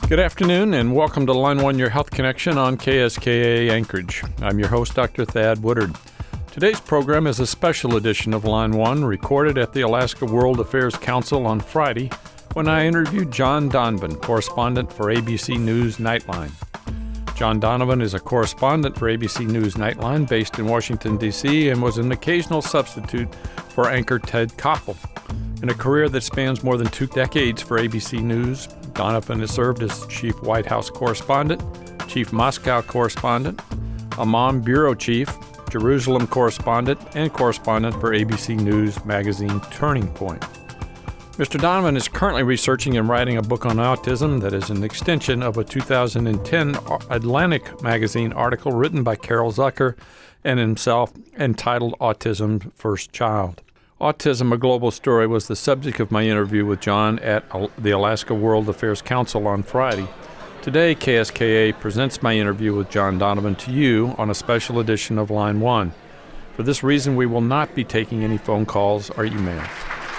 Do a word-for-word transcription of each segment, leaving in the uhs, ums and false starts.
Good afternoon and welcome to Line One, your health connection on K S K A Anchorage. I'm your host, Doctor Thad Woodard. Today's program is a special edition of Line One, recorded at the Alaska World Affairs Council on Friday, when I interviewed John Donovan, correspondent for A B C News Nightline. John Donovan is a correspondent for A B C News Nightline based in Washington, D C, and was an occasional substitute for anchor Ted Koppel. In a career that spans more than two decades for A B C News, Donovan has served as chief White House correspondent, chief Moscow correspondent, Amman bureau chief, Jerusalem correspondent, and correspondent for A B C News magazine Turning Point. Mister Donovan is currently researching and writing a book on autism that is an extension of a two thousand ten Atlantic magazine article written by Carol Zucker and himself entitled Autism First Child. Autism, a Global Story was the subject of my interview with John at the Alaska World Affairs Council on Friday. Today, K S K A presents my interview with John Donovan to you on a special edition of Line One. For this reason, we will not be taking any phone calls or emails.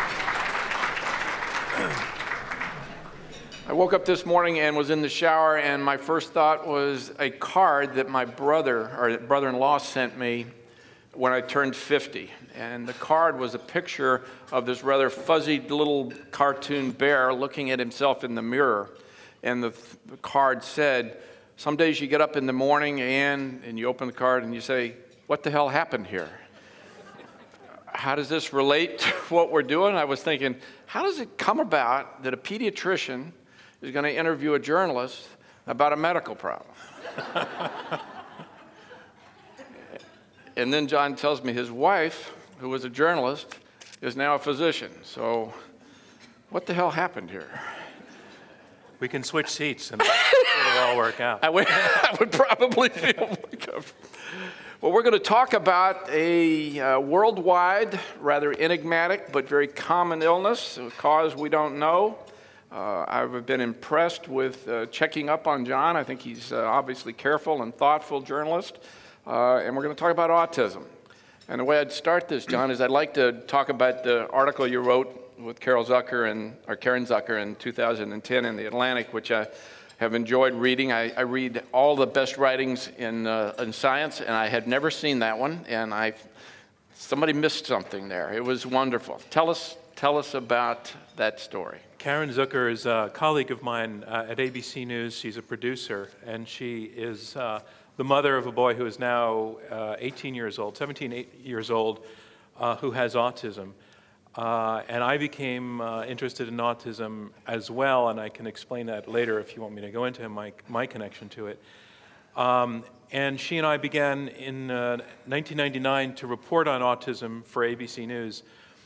I woke up this morning and was in the shower, and my first thought was a card that my brother, or brother-in-law, sent me when I turned fifty. And the card was a picture of this rather fuzzy little cartoon bear looking at himself in the mirror. And the, the card said, some days you get up in the morning and, and you open the card and you say, what the hell happened here? How does this relate to what we're doing? I was thinking, how does it come about that a pediatrician is going to interview a journalist about a medical problem? And then John tells me his wife, who was a journalist, is now a physician. So what the hell happened here? We can switch seats and it'll all work out. I would, I would probably feel more comfortable. Well, we're going to talk about a uh, worldwide, rather enigmatic, but very common illness, a cause we don't know. Uh, I've been impressed with uh, checking up on John. I think he's uh, obviously careful and thoughtful journalist. Uh, and we're going to talk about autism. And the way I'd start this, John, is I'd like to talk about the article you wrote with Carol Zucker and or Karen Zucker in two thousand ten in the Atlantic, which I have enjoyed reading. I, I read all the best writings in uh, in science, and I had never seen that one. And I, somebody missed something there. It was wonderful. Tell us, tell us about that story. Karen Zucker is a colleague of mine uh, at A B C News. She's a producer, and she is uh, the mother of a boy who is now uh, eighteen years old, seventeen years old, uh, who has autism. Uh, and I became uh, interested in autism as well, and I can explain that later if you want me to go into my, my connection to it. Um, and she and I began in uh, nineteen ninety-nine to report on autism for A B C News,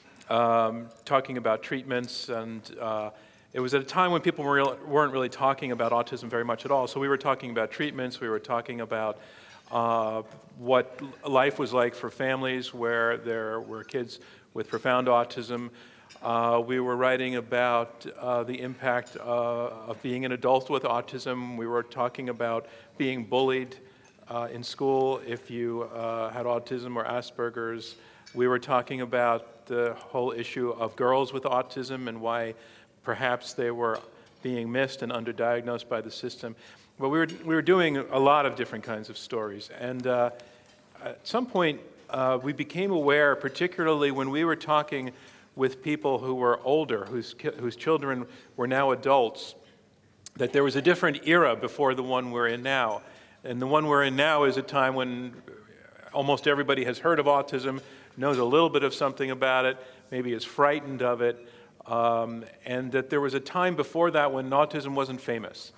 um, talking about treatments, and uh, it was at a time when people were, weren't really talking about autism very much at all. So we were talking about treatments, we were talking about uh, what life was like for families where there were kids with profound autism. Uh, we were writing about uh, the impact uh, of being an adult with autism. We were talking about being bullied uh, in school if you uh, had autism or Asperger's. We were talking about the whole issue of girls with autism and why perhaps they were being missed and underdiagnosed by the system. But we were, we were doing a lot of different kinds of stories. And uh, at some point, uh, we became aware, particularly when we were talking with people who were older, whose, whose children were now adults, that there was a different era before the one we're in now. And the one we're in now is a time when almost everybody has heard of autism, knows a little bit of something about it, maybe is frightened of it. Um, and that there was a time before that when autism wasn't famous.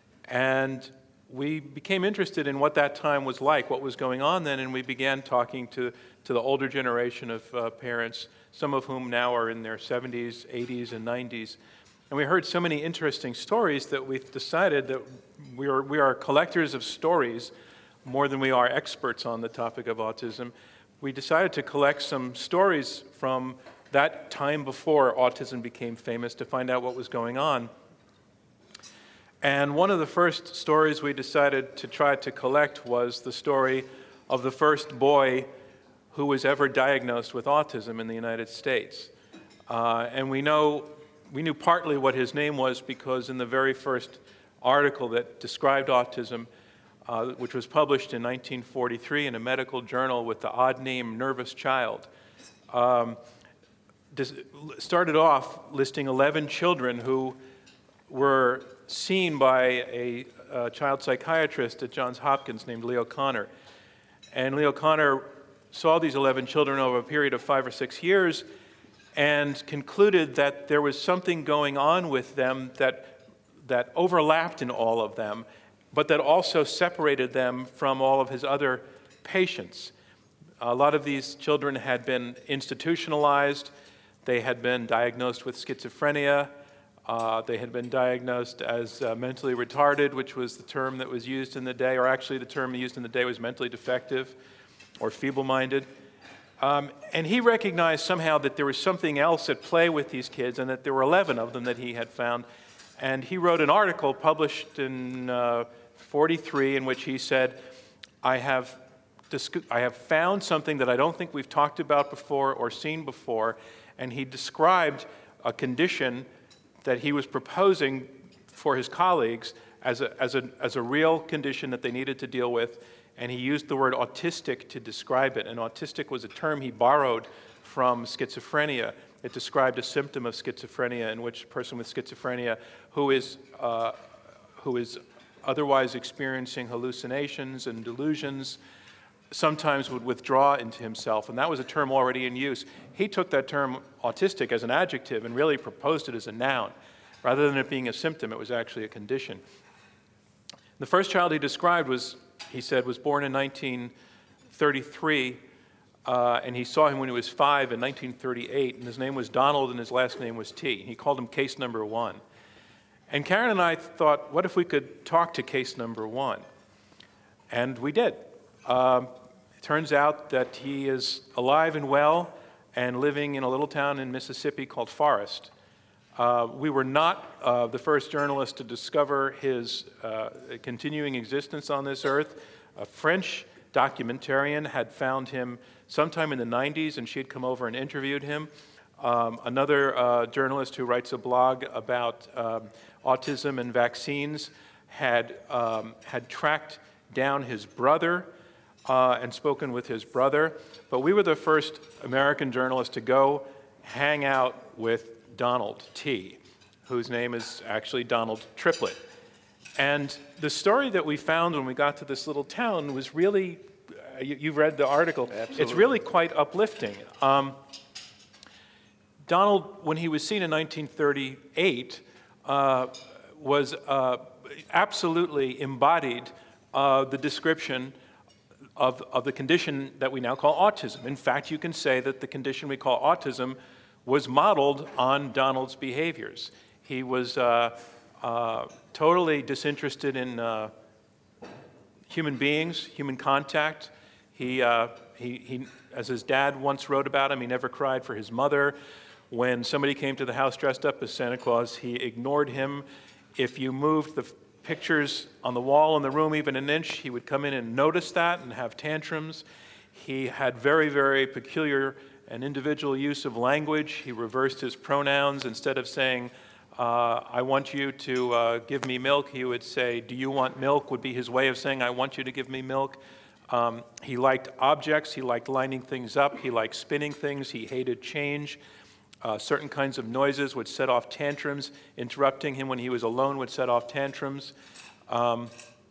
And we became interested in what that time was like, what was going on then, and we began talking to, to the older generation of uh, parents, some of whom now are in their seventies, eighties, and nineties. And we heard so many interesting stories that we've decided that we are, we are collectors of stories more than we are experts on the topic of autism. We decided to collect some stories from that time before autism became famous to find out what was going on. And one of the first stories we decided to try to collect was the story of the first boy who was ever diagnosed with autism in the United States. Uh, and we know, we knew partly what his name was because in the very first article that described autism, uh, which was published in nineteen forty-three in a medical journal with the odd name Nervous Child. Um, this started off listing eleven children who were seen by a, a child psychiatrist at Johns Hopkins named Leo Kanner. And Leo Kanner saw these eleven children over a period of five or six years and concluded that there was something going on with them that, that overlapped in all of them, but that also separated them from all of his other patients. A lot of these children had been institutionalized. They had been diagnosed with schizophrenia. Uh, they had been diagnosed as uh, mentally retarded, which was the term that was used in the day, or actually the term used in the day was mentally defective or feeble-minded. Um, and he recognized somehow that there was something else at play with these kids, and that there were eleven of them that he had found. And he wrote an article published in uh, forty-three in which he said, I have, I have found something that I don't think we've talked about before or seen before. And he described a condition that he was proposing for his colleagues as a, as a, as a real condition that they needed to deal with, and he used the word autistic to describe it. And autistic was a term he borrowed from schizophrenia. It described a symptom of schizophrenia in which a person with schizophrenia who is, uh, who is otherwise experiencing hallucinations and delusions sometimes would withdraw into himself, and that was a term already in use. He took that term autistic as an adjective and really proposed it as a noun. Rather than it being a symptom, it was actually a condition. The first child he described was, he said, was born in nineteen thirty-three, uh, and he saw him when he was five in nineteen thirty-eight, and his name was Donald and his last name was T. He called him case number one. And Karen and I thought, what if we could talk to case number one? And we did. Um, It turns out that he is alive and well and living in a little town in Mississippi called Forest. Uh, we were not uh, the first journalists to discover his uh, continuing existence on this earth. A French documentarian had found him sometime in the nineties, and she had come over and interviewed him. Um, another uh, journalist who writes a blog about um, autism and vaccines had, um, had tracked down his brother Uh, and spoken with his brother, but we were the first American journalists to go hang out with Donald T., whose name is actually Donald Triplett. And the story that we found when we got to this little town was really, uh, you, you've read the article, Absolutely. It's really quite uplifting. Um, Donald, when he was seen in nineteen thirty-eight, uh, was uh, absolutely embodied uh, the description Of, of the condition that we now call autism. In fact, you can say that the condition we call autism was modeled on Donald's behaviors. He was uh, uh, totally disinterested in uh, human beings, human contact. He, uh, he, he, as his dad once wrote about him, he never cried for his mother. When somebody came to the house dressed up as Santa Claus, he ignored him. If you moved the pictures on the wall in the room even an inch, he would come in and notice that and have tantrums. He had very, very peculiar and individual use of language. He reversed his pronouns. Instead of saying, uh, I want you to uh, give me milk, he would say, do you want milk, would be his way of saying, I want you to give me milk. Um, he liked objects. He liked lining things up. He liked spinning things. He hated change. Uh, certain kinds of noises would set off tantrums. Interrupting him when he was alone would set off tantrums. Um,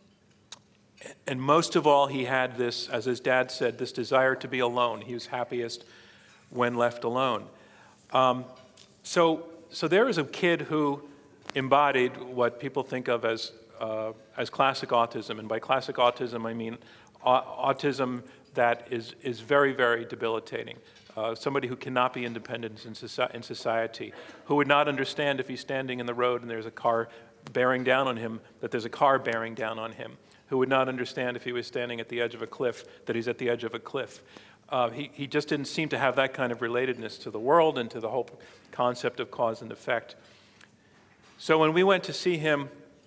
and most of all, he had this, as his dad said, this desire to be alone. He was happiest when left alone. Um, so, so there is a kid who embodied what people think of as, uh, as classic autism. And by classic autism, I mean au- autism that is, is very, very debilitating. Uh, somebody who cannot be independent in, soci- in society, who would not understand if he's standing in the road and there's a car bearing down on him, that there's a car bearing down on him, who would not understand if he was standing at the edge of a cliff, that he's at the edge of a cliff. Uh, he, he just didn't seem to have that kind of relatedness to the world and to the whole concept of cause and effect. So when we went to see him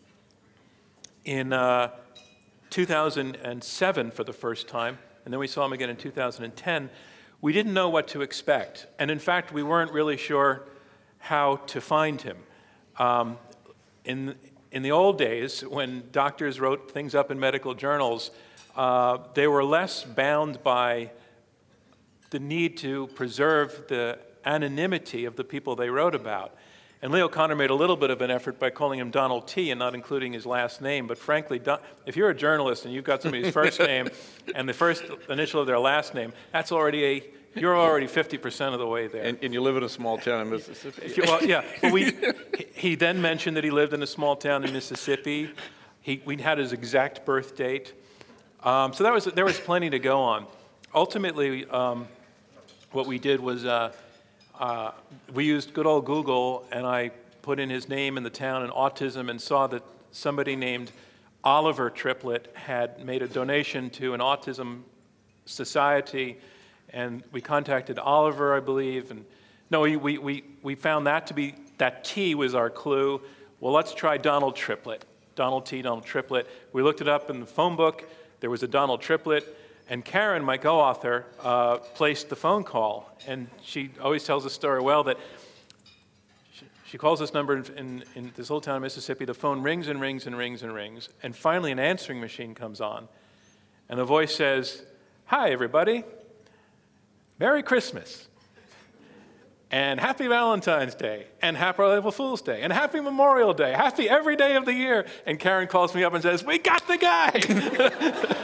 in uh, two thousand seven for the first time, and then we saw him again in two thousand ten, we didn't know what to expect. And in fact, we weren't really sure how to find him. Um, in, in the old days, when doctors wrote things up in medical journals, uh, they were less bound by the need to preserve the anonymity of the people they wrote about. And Leo Kanner made a little bit of an effort by calling him Donald T. and not including his last name. But frankly, if you're a journalist and you've got somebody's first name and the first initial of their last name, that's already a, you're already fifty percent of the way there. And, and you live in a small town in Mississippi. If you, well, yeah. Well, we, he then mentioned that he lived in a small town in Mississippi. He, we had his exact birth date. Um, so that was, there was plenty to go on. Ultimately, um, what we did was uh, uh, we used good old Google, and I put in his name in the town and autism and saw that somebody named Oliver Triplett had made a donation to an autism society, and we contacted Oliver, I believe, and no, we, we, we, we found that to be, that T was our clue. Well, let's try Donald Triplett. Donald T, Donald Triplett. We looked it up in the phone book. There was a Donald Triplett. And Karen, my co-author, uh, placed the phone call. And she always tells the story well that she, she calls this number in, in, in this little town of Mississippi. The phone rings and rings and rings and rings. And finally, an answering machine comes on. And the voice says, "Hi, everybody. Merry Christmas. And Happy Valentine's Day. And Happy April Fool's Day. And Happy Memorial Day. Happy every day of the year." And Karen calls me up and says, "We got the guy."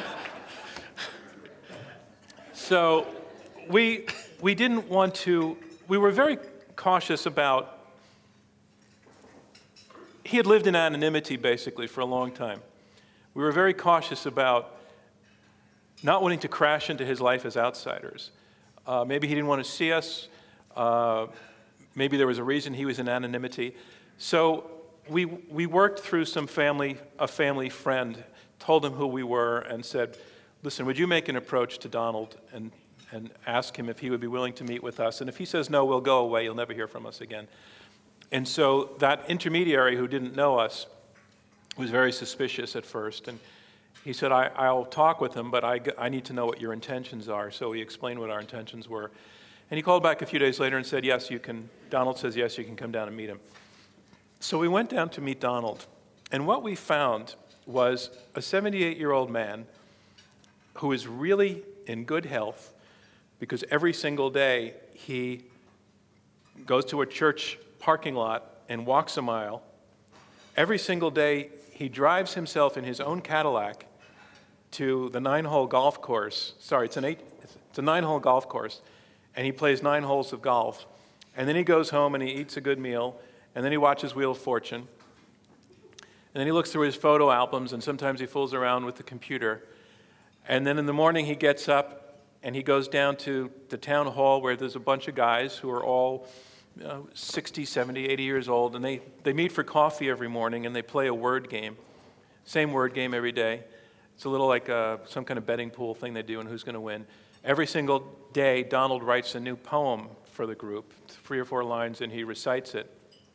So we, we didn't want to, we were very cautious about, he had lived in anonymity basically for a long time. We were very cautious about not wanting to crash into his life as outsiders. Uh, maybe he didn't want to see us. Uh, maybe there was a reason he was in anonymity. So we, we worked through some family, a family friend, told him who we were and said, "Listen, would you make an approach to Donald and, and ask him if he would be willing to meet with us? And if he says no, we'll go away. You'll never hear from us again." And so that intermediary who didn't know us was very suspicious at first. And he said, I, I'll talk with him, but I, I need to know what your intentions are. So we explained what our intentions were. And he called back a few days later and said, "Yes, you can." Donald says, "Yes, you can come down and meet him." So we went down to meet Donald. And what we found was a seventy-eight-year-old man who is really in good health because every single day he goes to a church parking lot and walks a mile. Every single day he drives himself in his own Cadillac to the nine-hole golf course. Sorry, it's an eight, it's a nine-hole golf course, and he plays nine holes of golf. And then he goes home and he eats a good meal, and then he watches Wheel of Fortune. And then he looks through his photo albums, and sometimes he fools around with the computer. And then in the morning he gets up and he goes down to the town hall where there's a bunch of guys who are all you know, sixty, seventy, eighty years old, and they, they meet for coffee every morning and they play a word game. Same word game every day. It's a little like uh, some kind of betting pool thing they do and who's going to win. Every single day Donald writes a new poem for the group, three or four lines, and he recites it.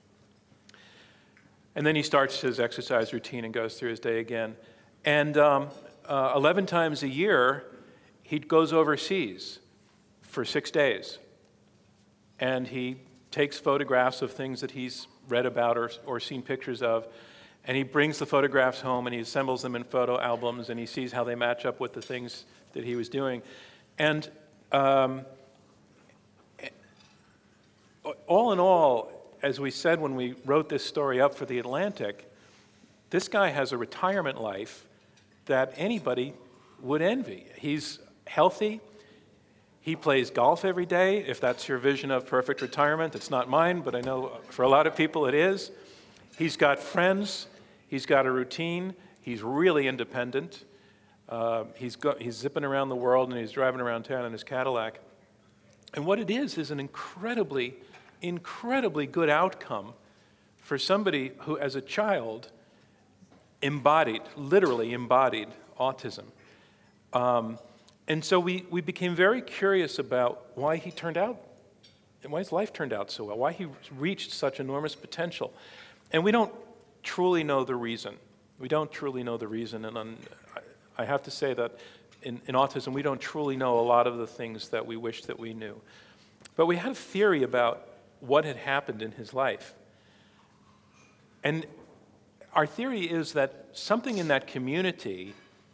And then he starts his exercise routine and goes through his day again. And um, Uh, eleven times a year, he goes overseas for six days. And he takes photographs of things that he's read about or, or seen pictures of, and he brings the photographs home and he assembles them in photo albums, and he sees how they match up with the things that he was doing. And um, all in all, as we said when we wrote this story up for The Atlantic, this guy has a retirement life that anybody would envy. He's healthy. He plays golf every day. If that's your vision of perfect retirement, it's not mine, but I know for a lot of people it is. He's got friends. He's got a routine. He's really independent. Uh, he's, go- he's zipping around the world, and he's driving around town in his Cadillac. And what it is is an incredibly, incredibly good outcome for somebody who, as a child, embodied, literally embodied autism. Um, and so we, we became very curious about why he turned out, and why his life turned out so well, why he reached such enormous potential. And we don't truly know the reason. We don't truly know the reason. And on, I have to say that in, in autism, we don't truly know a lot of the things that we wish that we knew. But we had a theory about what had happened in his life. And our theory is that something in that community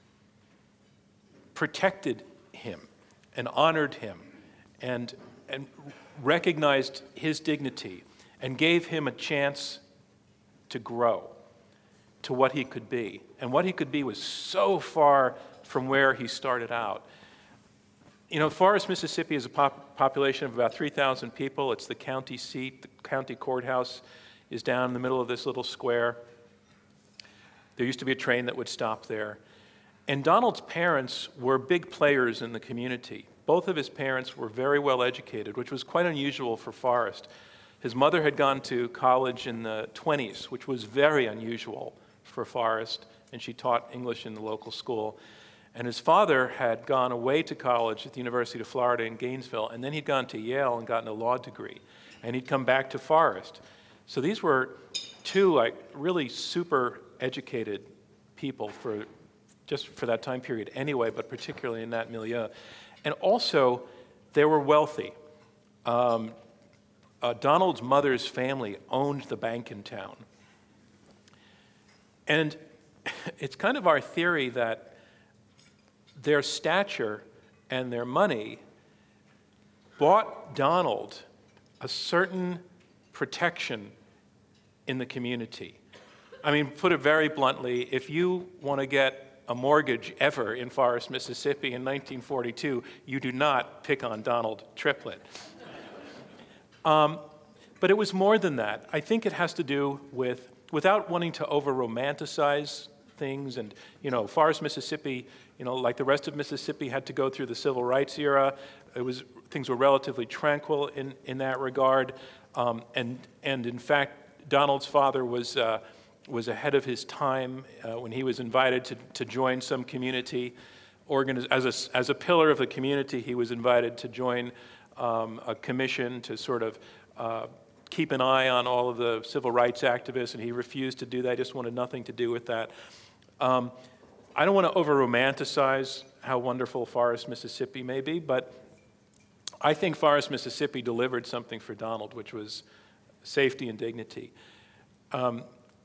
protected him and honored him and, and recognized his dignity and gave him a chance to grow to what he could be. And what he could be was so far from where he started out. You know, Forest, Mississippi is a pop population of about three thousand people. It's the county seat. The county courthouse is down in the middle of this little square. There used to be a train that would stop there. And Donald's parents were big players in the community. Both of his parents were very well educated, which was quite unusual for Forest. His mother had gone to college in the twenties, which was very unusual for Forest, and she taught English in the local school. And his father had gone away to college at the University of Florida in Gainesville, and then he'd gone to Yale and gotten a law degree. And he'd come back to Forest. So these were two like really super educated people for just for that time period anyway, but particularly in that milieu. And also, they were wealthy. Um, uh, Donald's mother's family owned the bank in town. And it's kind of our theory that their stature and their money bought Donald a certain protection in the community. I mean, put it very bluntly, if you want to get a mortgage ever in Forest, Mississippi in nineteen forty-two, you do not pick on Donald Triplett. Um, but it was more than that. I think it has to do with, without wanting to over-romanticize things, and, you know, Forest, Mississippi, you know, like the rest of Mississippi, had to go through the civil rights era. It was, things were relatively tranquil in, in that regard. Um, and, and in fact, Donald's father was, uh, was ahead of his time uh, when he was invited to, to join some community. Organiz as, a, as a pillar of the community, he was invited to join um, a commission to sort of uh, keep an eye on all of the civil rights activists, and he refused to do that. He just wanted nothing to do with that. Um, I don't want to over-romanticize how wonderful Forest, Mississippi may be, but I think Forest, Mississippi delivered something for Donald, which was safety and dignity. Um,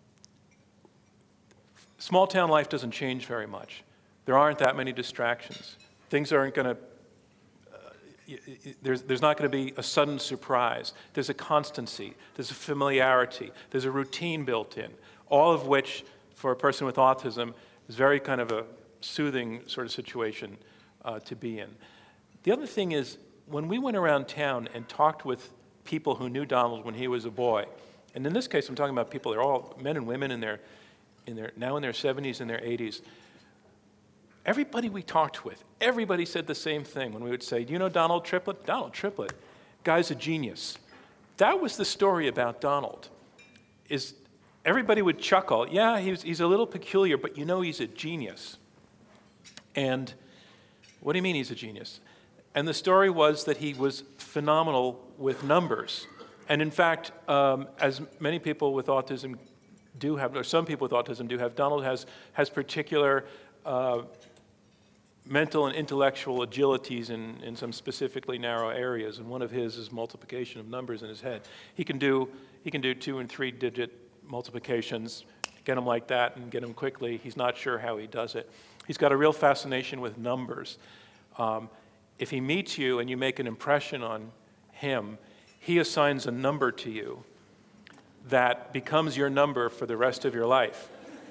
small town life doesn't change very much. There aren't that many distractions. Things aren't going to, uh, there's, there's not going to be a sudden surprise. There's a constancy, there's a familiarity, there's a routine built in, all of which, for a person with autism, is very kind of a soothing sort of situation uh, to be in. The other thing is, when we went around town and talked with people who knew Donald when he was a boy, and in this case I'm talking about people, they're all men and women in their, in their, now in their seventies and their eighties, everybody we talked with, everybody said the same thing when we would say, do you know Donald Triplett? Donald Triplett, guy's a genius. That was the story about Donald, is everybody would chuckle, yeah, he's, he's a little peculiar, but you know he's a genius. And what do you mean he's a genius? And the story was that he was phenomenal with numbers. And in fact, um, as many people with autism do have, or some people with autism do have, Donald has, has particular uh, mental and intellectual agilities in, in some specifically narrow areas. And one of his is multiplication of numbers in his head. He can do, he can do two and three digit multiplications, get them like that and get them quickly. He's not sure how he does it. He's got a real fascination with numbers. Um, if he meets you and you make an impression on him, he assigns a number to you that becomes your number for the rest of your life.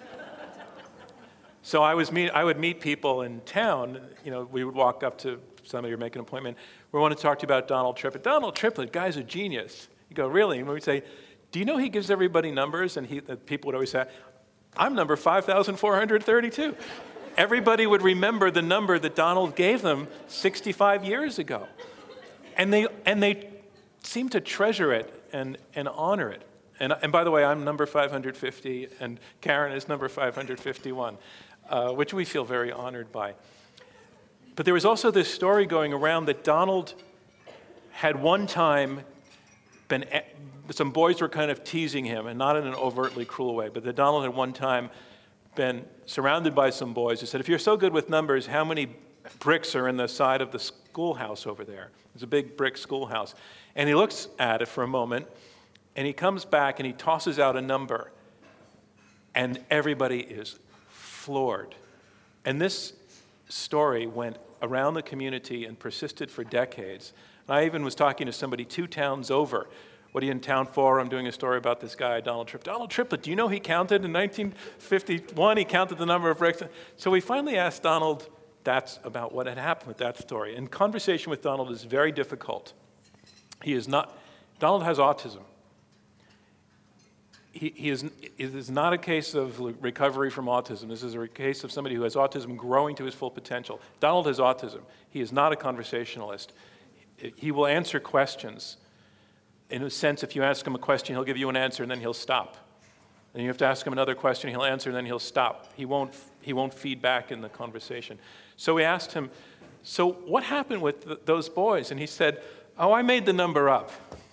So I, was meet, I would meet people in town, you know, we would walk up to somebody or make an appointment. We want to talk to you about Donald Triplett. Donald Triplett, guy's a genius. You go, really? And we'd say, do you know he gives everybody numbers? And he, the people would always say, I'm number five thousand four hundred thirty-two. Everybody would remember the number that Donald gave them sixty-five years ago. And they, and they seem to treasure it and, and honor it. And, and by the way, I'm number five hundred fifty, and Karen is number five hundred fifty-one, uh, which we feel very honored by. But there was also this story going around that Donald had one time been, some boys were kind of teasing him, and not in an overtly cruel way, but that Donald had one time been surrounded by some boys who said, if you're so good with numbers, how many bricks are in the side of the schoolhouse over there? There's a big brick schoolhouse. And he looks at it for a moment, and he comes back and he tosses out a number. And everybody is floored. And this story went around the community and persisted for decades. And I even was talking to somebody two towns over. What are you in town for? I'm doing a story about this guy, Donald Triplett. Donald Triplett, do you know he counted in nineteen fifty-one? He counted the number of bricks. So we finally asked Donald, that's about what had happened with that story. And conversation with Donald is very difficult. He is not, Donald has autism. He, he is, it is not a case of recovery from autism. This is a case of somebody who has autism growing to his full potential. Donald has autism. He is not a conversationalist. He will answer questions. In a sense, if you ask him a question, he'll give you an answer, and then he'll stop. And you have to ask him another question, he'll answer, and then he'll stop. He won't, he won't feed back in the conversation. So we asked him, so what happened with th- those boys? And he said, oh, I made the number up.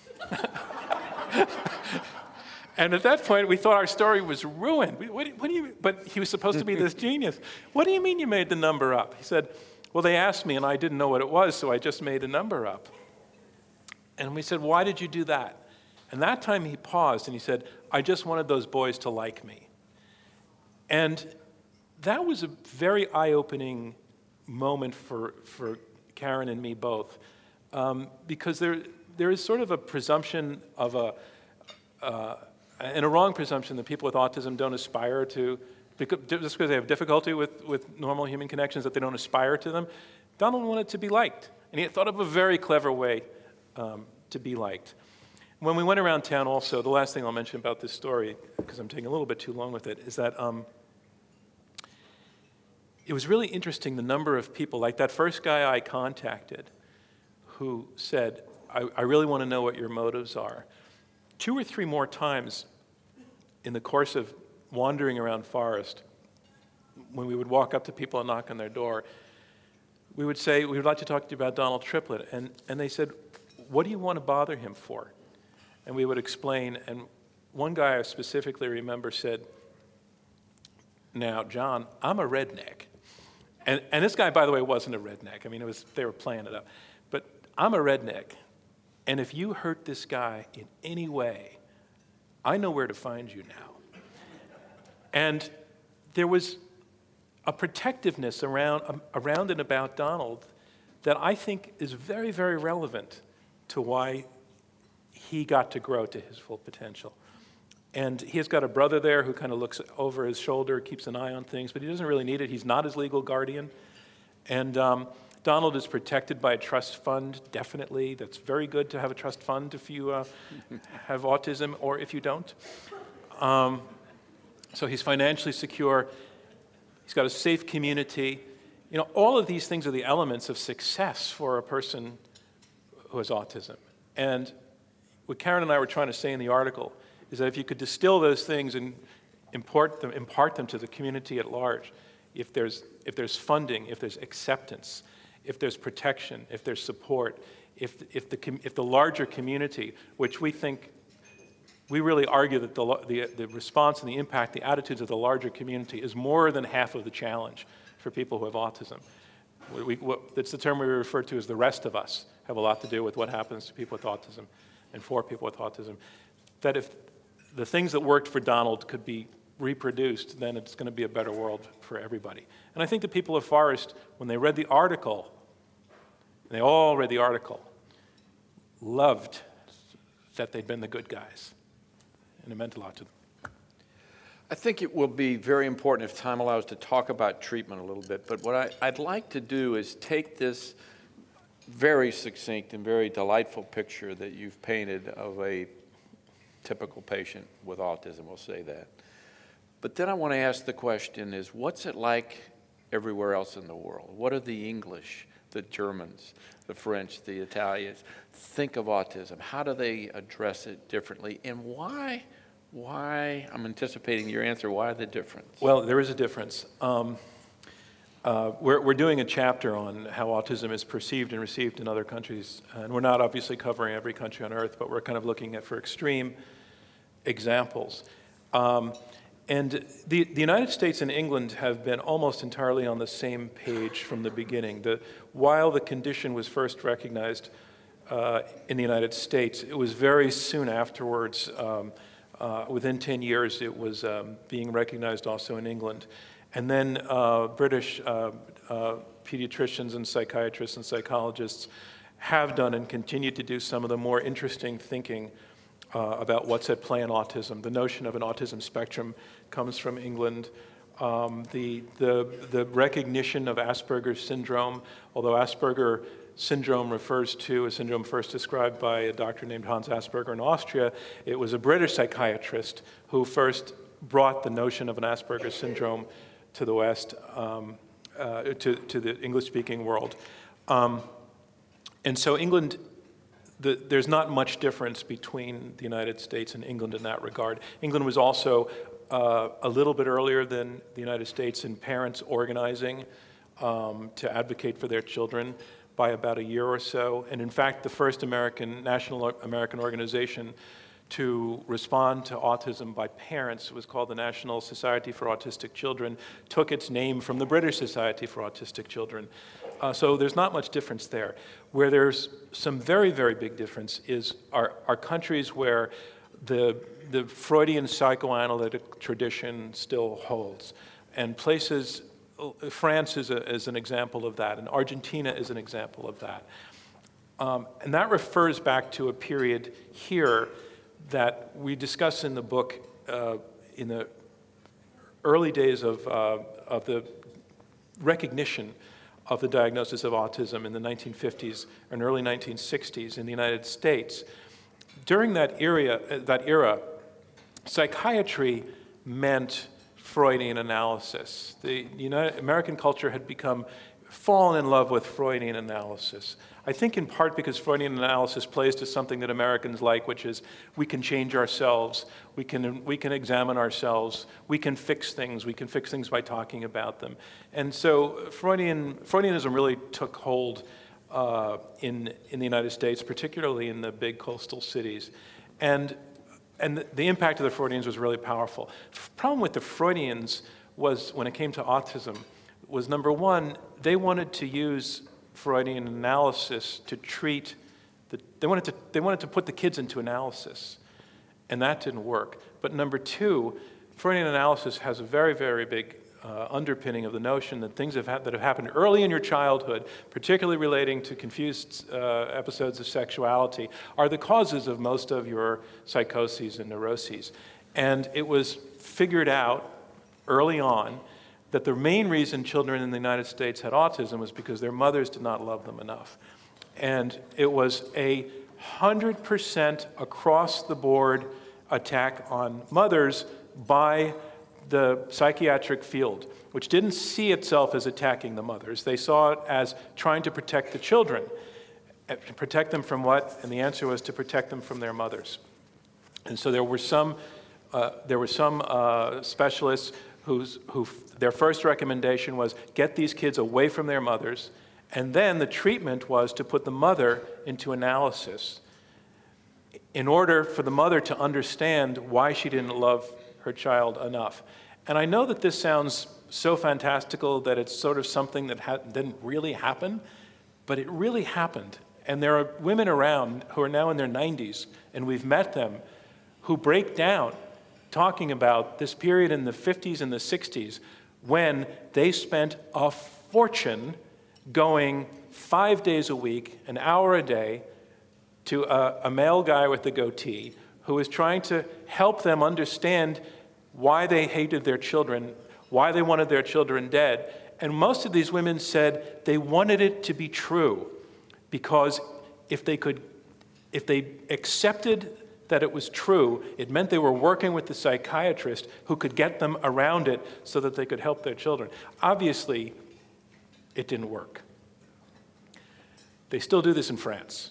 And at that point, we thought our story was ruined. What, what do you, but he was supposed to be this genius. What do you mean you made the number up? He said, well, they asked me, and I didn't know what it was, so I just made a number up. And we said, why did you do that? And that time he paused, and he said, I just wanted those boys to like me. And that was a very eye-opening moment for, for Karen and me both, um, because there, there is sort of a presumption of a, uh, and a wrong presumption that people with autism don't aspire to, because, just because they have difficulty with, with normal human connections, that they don't aspire to them. Donald wanted to be liked, and he thought of a very clever way um, to be liked. When we went around town also, the last thing I'll mention about this story, because I'm taking a little bit too long with it, is that um, it was really interesting the number of people, like that first guy I contacted, who said, I, I really want to know what your motives are. Two or three more times in the course of wandering around Forest, when we would walk up to people and knock on their door, we would say, we would like to talk to you about Donald Triplett. And, and they said, what do you want to bother him for? And we would explain, and one guy I specifically remember said, now, John, I'm a redneck. And, and this guy, by the way, wasn't a redneck. I mean, it was, they were playing it up. But I'm a redneck, and if you hurt this guy in any way, I know where to find you now. And there was a protectiveness around, um, around and about Donald that I think is very, very relevant to why he got to grow to his full potential. And he has got a brother there who kind of looks over his shoulder, keeps an eye on things, but he doesn't really need it. He's not his legal guardian. And um, Donald is protected by a trust fund, definitely. That's very good to have a trust fund if you uh, have autism or if you don't. Um, so he's financially secure. He's got a safe community. You know, all of these things are the elements of success for a person who has autism. And what Karen and I were trying to say in the article is that if you could distill those things and import them, impart them to the community at large, if there's, if there's funding, if there's acceptance, if there's protection, if there's support, if, if, the, if the larger community, which we think, we really argue that the, the, the response and the impact, the attitudes of the larger community is more than half of the challenge for people who have autism. We, what, it's the term we refer to as the rest of us, have a lot to do with what happens to people with autism and for people with autism. That if the things that worked for Donald could be reproduced, then it's going to be a better world for everybody. And I think the people of Forest, when they read the article, and they all read the article, loved that they'd been the good guys. And it meant a lot to them. I think it will be very important, if time allows, to talk about treatment a little bit. But what I, I'd like to do is take this very succinct and very delightful picture that you've painted of a typical patient with autism, we'll say that. But then I want to ask the question is, what's it like everywhere else in the world? What are the English, the Germans, the French, the Italians think of autism? How do they address it differently? And why, why, I'm anticipating your answer, why the difference? Well, there is a difference. Um, uh, we're, we're doing a chapter on how autism is perceived and received in other countries. And we're not obviously covering every country on earth, but we're kind of looking at for extreme examples. Um, and the, the United States and England have been almost entirely on the same page from the beginning. The, while the condition was first recognized uh, in the United States, it was very soon afterwards um, uh, within ten years, it was um, being recognized also in England. And then uh, British uh, uh, pediatricians and psychiatrists and psychologists have done and continue to do some of the more interesting thinking uh, about what's at play in autism. The notion of an autism spectrum comes from England. Um, the, the, the recognition of Asperger's syndrome, although Asperger syndrome refers to a syndrome first described by a doctor named Hans Asperger in Austria, it was a British psychiatrist who first brought the notion of an Asperger's syndrome to the West, um, uh, to, to the English-speaking world. Um, and so England, the, there's not much difference between the United States and England in that regard. England was also uh, a little bit earlier than the United States in parents organizing um, to advocate for their children by about a year or so. And in fact, the first American, national American organization to respond to autism by parents was called the National Society for Autistic Children, took its name from the British Society for Autistic Children. Uh, so there's not much difference there. Where there's some very, very big difference is our, our countries where the, the Freudian psychoanalytic tradition still holds. And places, France is, a, is an example of that, and Argentina is an example of that. Um, and that refers back to a period here that we discuss in the book uh, in the early days of, uh, of the recognition of the diagnosis of autism in the nineteen fifties and early nineteen sixties in the United States. During that era, that era, psychiatry meant Freudian analysis. The United, American culture had become fallen in love with Freudian analysis. I think in part because Freudian analysis plays to something that Americans like, which is we can change ourselves, we can, we can examine ourselves, we can fix things, we can fix things by talking about them. And so Freudian, Freudianism really took hold uh, in, in the United States, particularly in the big coastal cities. And, and the, the impact of the Freudians was really powerful. The problem with the Freudians was, when it came to autism, was number one, they wanted to use Freudian analysis to treat, the, they, wanted to, they wanted to put the kids into analysis, and that didn't work. But number two, Freudian analysis has a very, very big uh, underpinning of the notion that things have that have happened early in your childhood, particularly relating to confused uh, episodes of sexuality, are the causes of most of your psychoses and neuroses. And it was figured out early on that the main reason children in the United States had autism was because their mothers did not love them enough. And it was a one hundred percent across-the-board attack on mothers by the psychiatric field, which didn't see itself as attacking the mothers. They saw it as trying to protect the children. To protect them from what? And the answer was to protect them from their mothers. And so there were some, uh, there were some uh, specialists whose, who their first recommendation was get these kids away from their mothers, and then the treatment was to put the mother into analysis in order for the mother to understand why she didn't love her child enough. And I know that this sounds so fantastical that it's sort of something that ha- didn't really happen, but it really happened. And there are women around who are now in their nineties, and we've met them, who break down talking about this period in the fifties and the sixties when they spent a fortune going five days a week, an hour a day, to a, a male guy with a goatee who was trying to help them understand why they hated their children, why they wanted their children dead. And most of these women said they wanted it to be true because if they could, if they accepted that it was true, it meant they were working with the psychiatrist who could get them around it so that they could help their children. Obviously, it didn't work. They still do this in France.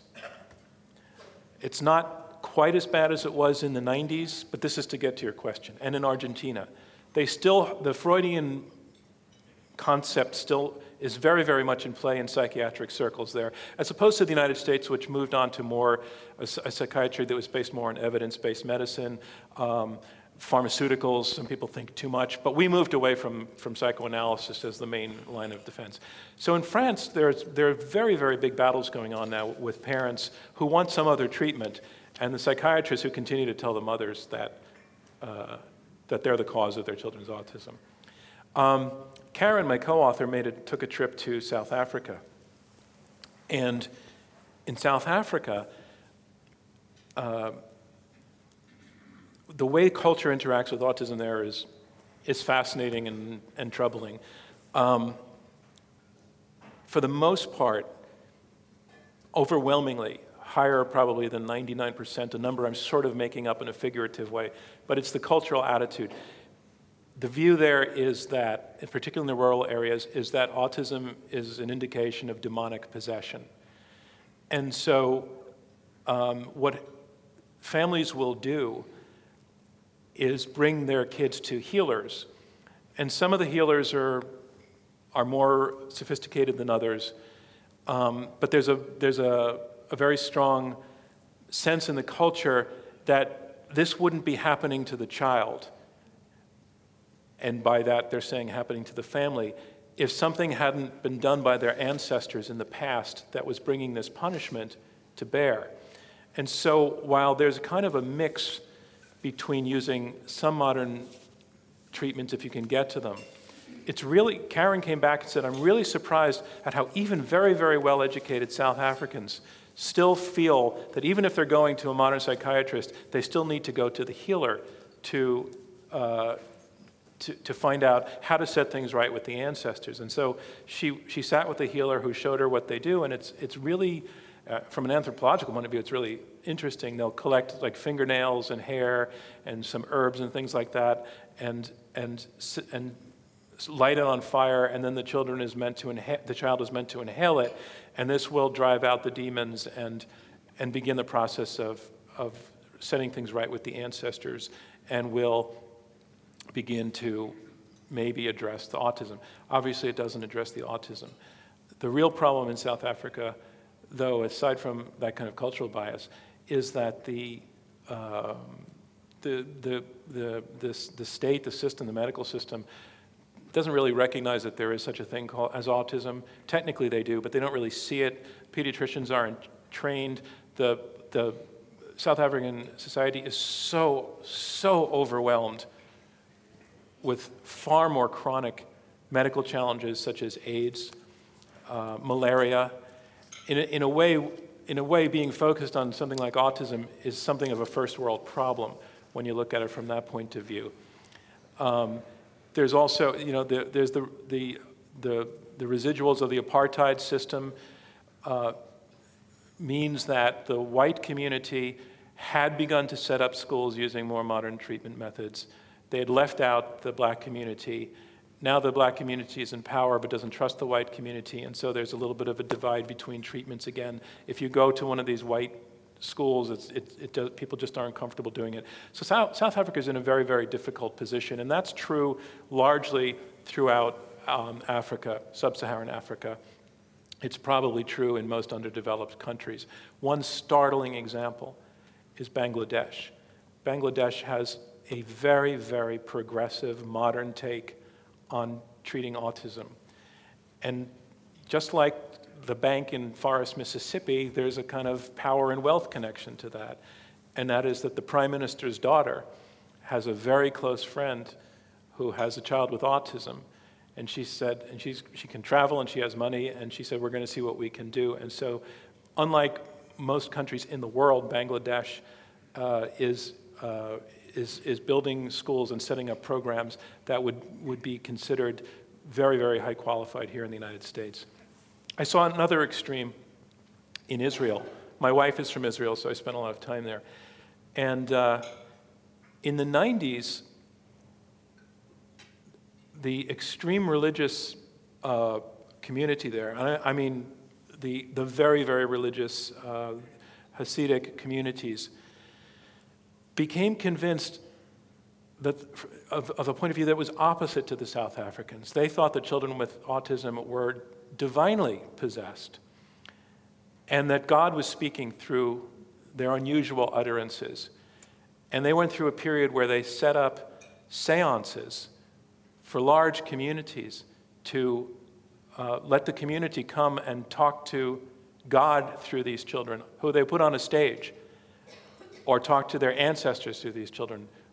It's not quite as bad as it was in the nineties, but this is to get to your question, and in Argentina. They still, the Freudian concept still is very, very much in play in psychiatric circles there, as opposed to the United States, which moved on to more a, a psychiatry that was based more on evidence-based medicine, um, pharmaceuticals. Some people think too much, but we moved away from, from psychoanalysis as the main line of defense. So in France, there's, there are very, very big battles going on now with parents who want some other treatment, and the psychiatrists who continue to tell the mothers that uh, that they're the cause of their children's autism. Um, Karen, my co-author, made a, took a trip to South Africa. And in South Africa, uh, the way culture interacts with autism there is, is fascinating and, and troubling. Um, for the most part, overwhelmingly, higher probably than ninety-nine percent, a number I'm sort of making up in a figurative way, but it's the cultural attitude. The view there is that, in particular in the rural areas, is that autism is an indication of demonic possession. And so um, what families will do is bring their kids to healers. And some of the healers are, are more sophisticated than others. Um, but there's a, there's a, a very strong sense in the culture that this wouldn't be happening to the child. And by that, they're saying happening to the family, if something hadn't been done by their ancestors in the past that was bringing this punishment to bear. And so while there's kind of a mix between using some modern treatments if you can get to them, it's really, Karen came back and said, I'm really surprised at how even very, very well-educated South Africans still feel that even if they're going to a modern psychiatrist, they still need to go to the healer to uh, To, to find out how to set things right with the ancestors. And so she, she sat with the healer who showed her what they do, and it's, it's really, uh, from an anthropological point of view, it's really interesting. They'll collect like fingernails and hair and some herbs and things like that, and, and, and light it on fire, and then the children is meant to inha- the child is meant to inhale it, and this will drive out the demons and, and begin the process of, of setting things right with the ancestors, and will begin to maybe address the autism. Obviously, it doesn't address the autism. The real problem in South Africa, though, aside from that kind of cultural bias, is that the um, the, the, the, the, the state, the system, the medical system, doesn't really recognize that there is such a thing called as autism. Technically, they do, but they don't really see it. Pediatricians aren't trained. The, the South African society is so, so overwhelmed with far more chronic medical challenges such as AIDS, uh, malaria. In a, in a way, in a way, being focused on something like autism is something of a first world problem when you look at it from that point of view. Um, there's also, you know, the, there's the, the, the, the residuals of the apartheid system uh, means that the white community had begun to set up schools using more modern treatment methods. They had left out the black community. Now the black community is in power but doesn't trust the white community, and so there's a little bit of a divide between treatments again. If you go to one of these white schools, it's, it, it does, people just aren't comfortable doing it. So South, South Africa is in a very, very difficult position, and that's true largely throughout um, Africa, sub-Saharan Africa. It's probably true in most underdeveloped countries. One startling example is Bangladesh. Bangladesh has a very, very progressive, modern take on treating autism. And just like the bank in Forest, Mississippi, there's a kind of power and wealth connection to that. And that is that the prime minister's daughter has a very close friend who has a child with autism. And she said, and she's, she can travel and she has money, and she said, we're going to see what we can do. And so, unlike most countries in the world, Bangladesh uh, is, uh, is, is building schools and setting up programs that would, would be considered very, very high qualified here in the United States. I saw another extreme in Israel. My wife is from Israel, so I spent a lot of time there. And uh, in the nineties, the extreme religious uh, community there, I, I mean the, the very, very religious uh, Hasidic communities, became convinced that, of, of a point of view that was opposite to the South Africans. They thought that children with autism were divinely possessed, and that God was speaking through their unusual utterances. And they went through a period where they set up seances for large communities to uh, let the community come and talk to God through these children, who they put on a stage, or talk to their ancestors through these children,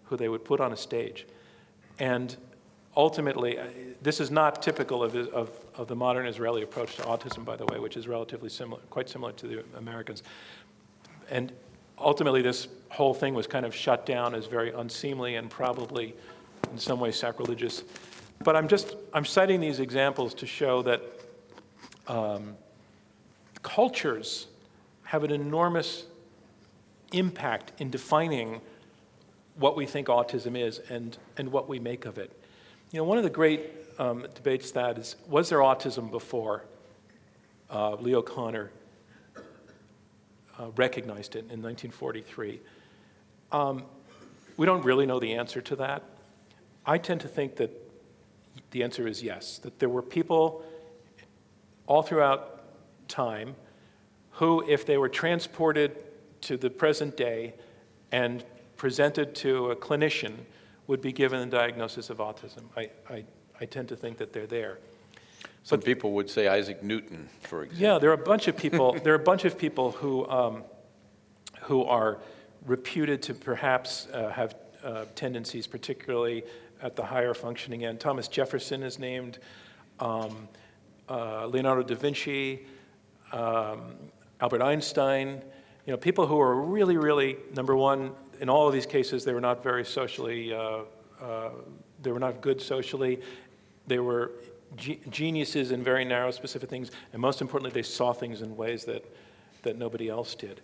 who they would put on a stage. And ultimately, uh, this is not typical of, of, of the modern Israeli approach to autism, by the way, which is relatively similar, quite similar to the Americans. And ultimately, this whole thing was kind of shut down as very unseemly and probably in some ways sacrilegious. But I'm just, I'm citing these examples to show that um, cultures have an enormous impact in defining what we think autism is and, and what we make of it. You know, one of the great um, debates that is, was there autism before uh, Leo Kanner uh, recognized it in nineteen forty-three? Um, we don't really know the answer to that. I tend to think that the answer is yes, that there were people all throughout time who, if they were transported to the present day and presented to a clinician, would be given a diagnosis of autism. I, I, I tend to think that they're there. Some but, people would say Isaac Newton, for example. Yeah, there are a bunch of people. There are a bunch of people who um, who are reputed to perhaps uh, have uh, tendencies, particularly at the higher functioning end. Thomas Jefferson is named, um, uh, Leonardo da Vinci, um, Albert Einstein. You know, people who are really, really, number one, in all of these cases, they were not very socially, uh, uh, they were not good socially. They were ge geniuses in very narrow, specific things, and most importantly, they saw things in ways that, that nobody else did.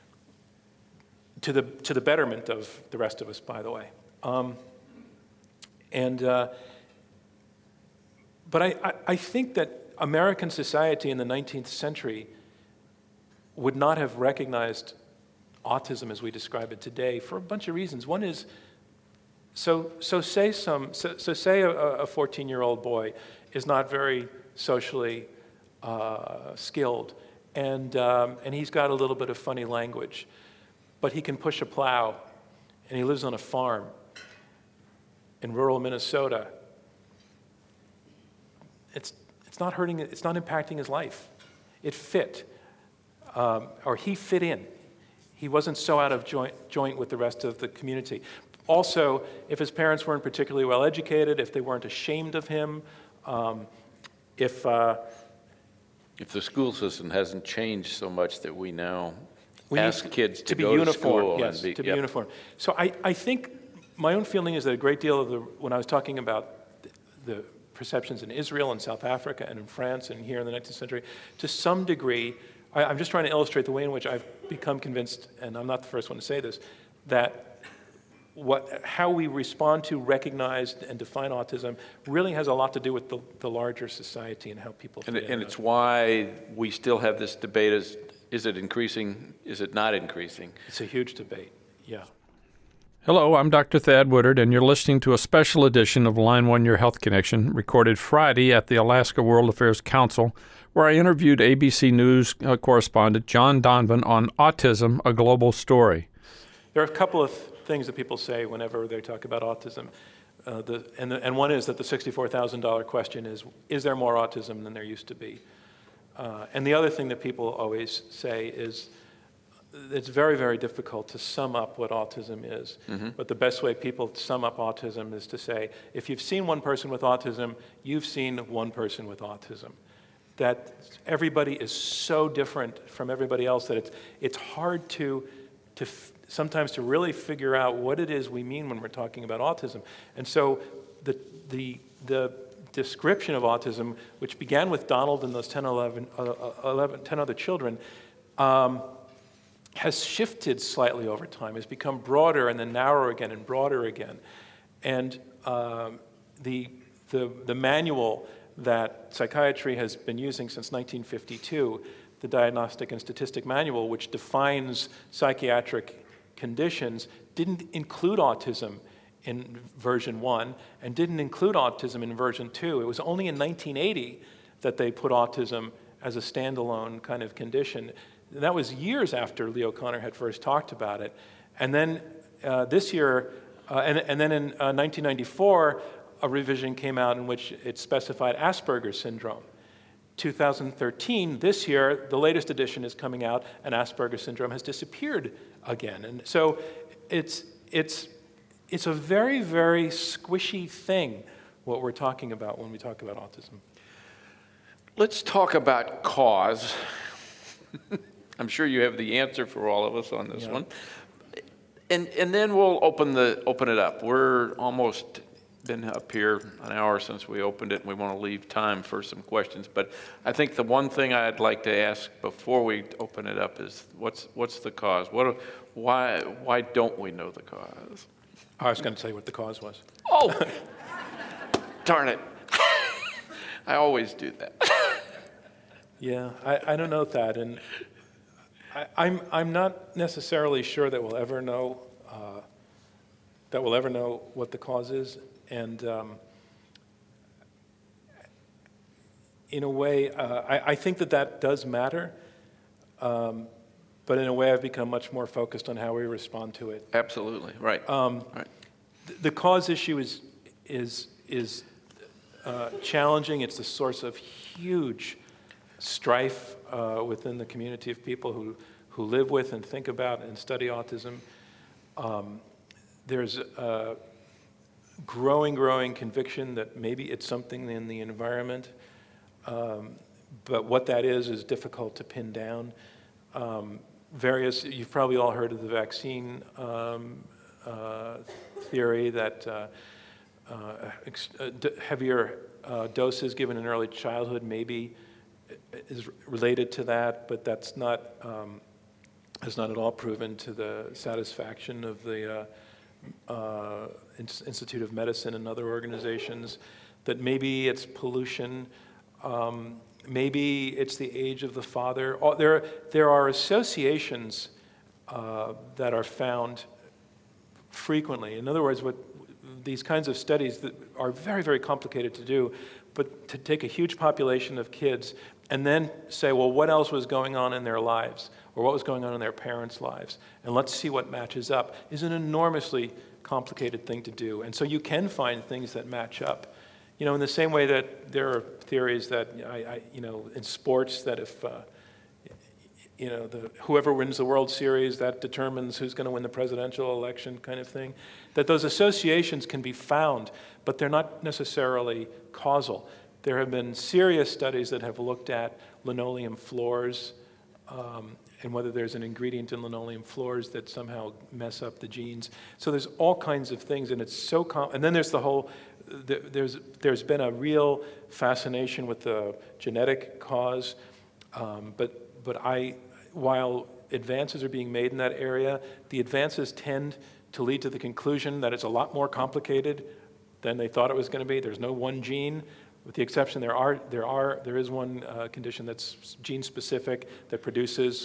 To the, to the betterment of the rest of us, by the way. Um, and, uh, but I, I, I think that American society in the nineteenth century would not have recognized autism as we describe it today for a bunch of reasons. One is, so, so say some, so, so say a fourteen-year-old boy is not very socially uh, skilled, and, um, and he's got a little bit of funny language, but he can push a plow, and he lives on a farm in rural Minnesota. It's, it's not hurting, it's not impacting his life. It fit, um, or he fit in. He wasn't so out of joint, joint with the rest of the community. Also, if his parents weren't particularly well educated, if they weren't ashamed of him, um, if... Uh, if the school system hasn't changed so much that we now we ask kids to, to be go uniform, to school. Yes, and be, to be yep. uniform. So I, I think my own feeling is that a great deal of the, when I was talking about the, the perceptions in Israel and South Africa and in France and here in the nineteenth century, to some degree, I, I'm just trying to illustrate the way in which I've become convinced, and I'm not the first one to say this, that what, how we respond to, recognize, and define autism really has a lot to do with the, the larger society and how people and, fit and in. it's why we still have this debate, is, is it increasing, is it not increasing? It's a huge debate, yeah. Hello, I'm Doctor Thad Woodard, and you're listening to a special edition of Line One Your Health Connection, recorded Friday at the Alaska World Affairs Council, where I interviewed A B C News uh, correspondent John Donvan on Autism, a Global Story. There are a couple of things that people say whenever they talk about autism. Uh, the, and, the, and one is that the sixty-four thousand dollar question is, is there more autism than there used to be? Uh, and the other thing that people always say is, it's very, very difficult to sum up what autism is. Mm-hmm. But the best way people sum up autism is to say, if you've seen one person with autism, you've seen one person with autism. That everybody is so different from everybody else that it's, it's hard to, to f sometimes to really figure out what it is we mean when we're talking about autism. And so the, the, the description of autism, which began with Donald and those ten, eleven, uh, eleven, ten other children, um, has shifted slightly over time, has become broader and then narrower again and broader again. And um, the, the, the manual that psychiatry has been using since nineteen fifty-two, the Diagnostic and Statistic Manual, which defines psychiatric conditions, didn't include autism in version one and didn't include autism in version two. It was only in nineteen eighty that they put autism as a standalone kind of condition. That was years after Leo Kanner had first talked about it. And then uh, this year, uh, and, and then in uh, nineteen ninety-four, a revision came out in which it specified Asperger's syndrome. two thousand thirteen, this year, the latest edition is coming out, and Asperger's syndrome has disappeared again. And so it's, it's, it's a very, very squishy thing, what we're talking about when we talk about autism. Let's talk about cause. I'm sure you have the answer for all of us on this Yeah. one. And, and then we'll open, the, open it up. We're almost been up here an hour since we opened it, and we want to leave time for some questions. But I think the one thing I'd like to ask before we open it up is, what's, what's the cause? What, why, why don't we know the cause? I was going to tell you what the cause was. Oh, darn it. I always do that. Yeah, I, I don't know that, and I, I'm I'm not necessarily sure that we'll ever know uh, that we'll ever know what the cause is, and um, in a way, uh, I, I think that that does matter, um, but in a way, I've become much more focused on how we respond to it. Absolutely, right. Um, right. th- the cause issue is is is uh, challenging. It's the source of huge strife uh, within the community of people who, who live with and think about and study autism. Um, there's a growing, growing conviction that maybe it's something in the environment, um, but what that is is difficult to pin down. Um, various, you've probably all heard of the vaccine um, uh, theory that uh, uh, ex- uh, d- heavier uh, doses given in early childhood maybe is related to that, but that's not um, is not at all proven to the satisfaction of the uh, uh, Institute of Medicine and other organizations. That maybe it's pollution, um, maybe it's the age of the father. All, there, there are associations uh, that are found frequently. In other words, what these kinds of studies that are very, very complicated to do, but to take a huge population of kids and then say, well, what else was going on in their lives, or what was going on in their parents' lives, and let's see what matches up, is an enormously complicated thing to do. And so you can find things that match up. You know, in the same way that there are theories that, I, I, you know, in sports, that if, uh, you know, the, whoever wins the World Series, that determines who's going to win the presidential election kind of thing, that those associations can be found, but they're not necessarily causal. There have been serious studies that have looked at linoleum floors um, and whether there's an ingredient in linoleum floors that somehow mess up the genes. So there's all kinds of things, and it's so com- and then there's the whole, there's, there's been a real fascination with the genetic cause, um, but, but I, while advances are being made in that area, the advances tend to lead to the conclusion that it's a lot more complicated than they thought it was going to be. There's no one gene. With the exception, there are there are there is one uh, condition that's gene specific that produces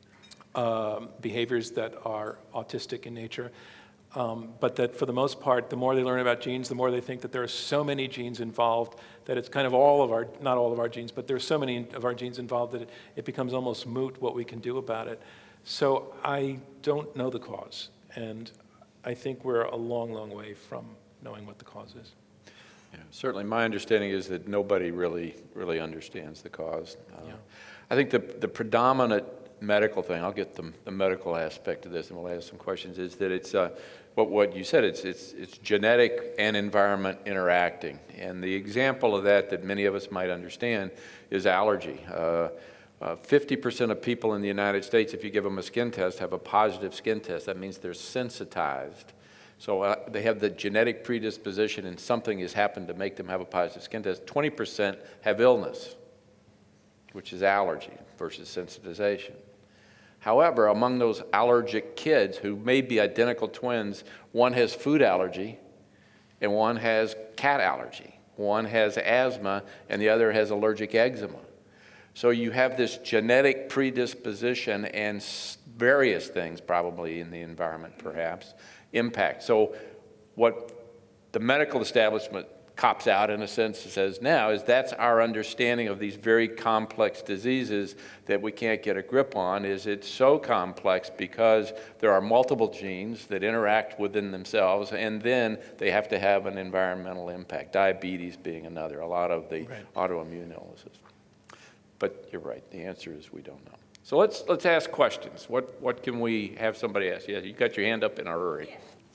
um, behaviors that are autistic in nature, um, but that for the most part, the more they learn about genes, the more they think that there are so many genes involved that it's kind of all of our not all of our genes, but there's so many of our genes involved that it, it becomes almost moot what we can do about it. So I don't know the cause, and I think we're a long, long way from knowing what the cause is. Yeah, certainly, my understanding is that nobody really, really understands the cause. Uh, Yeah. I think the, the predominant medical thing, I'll get the, the medical aspect of this and we'll ask some questions, is that it's, uh, what, what you said, it's, it's, it's genetic and environment interacting. And the example of that that many of us might understand is allergy. Uh, uh, fifty percent of people in the United States, if you give them a skin test, have a positive skin test. That means they're sensitized. So uh, they have the genetic predisposition and something has happened to make them have a positive skin test. twenty percent have illness, which is allergy versus sensitization. However, among those allergic kids who may be identical twins, one has food allergy and one has cat allergy. One has asthma and the other has allergic eczema. So you have this genetic predisposition and various things, probably in the environment perhaps, impact. So what the medical establishment cops out in a sense says now is that's our understanding of these very complex diseases that we can't get a grip on, is it's so complex because there are multiple genes that interact within themselves and then they have to have an environmental impact, diabetes being another, a lot of the right. autoimmune illnesses. But you're right, the answer is we don't know. So let's let's ask questions. What what can we have somebody ask? Yeah, you got your hand up in a hurry.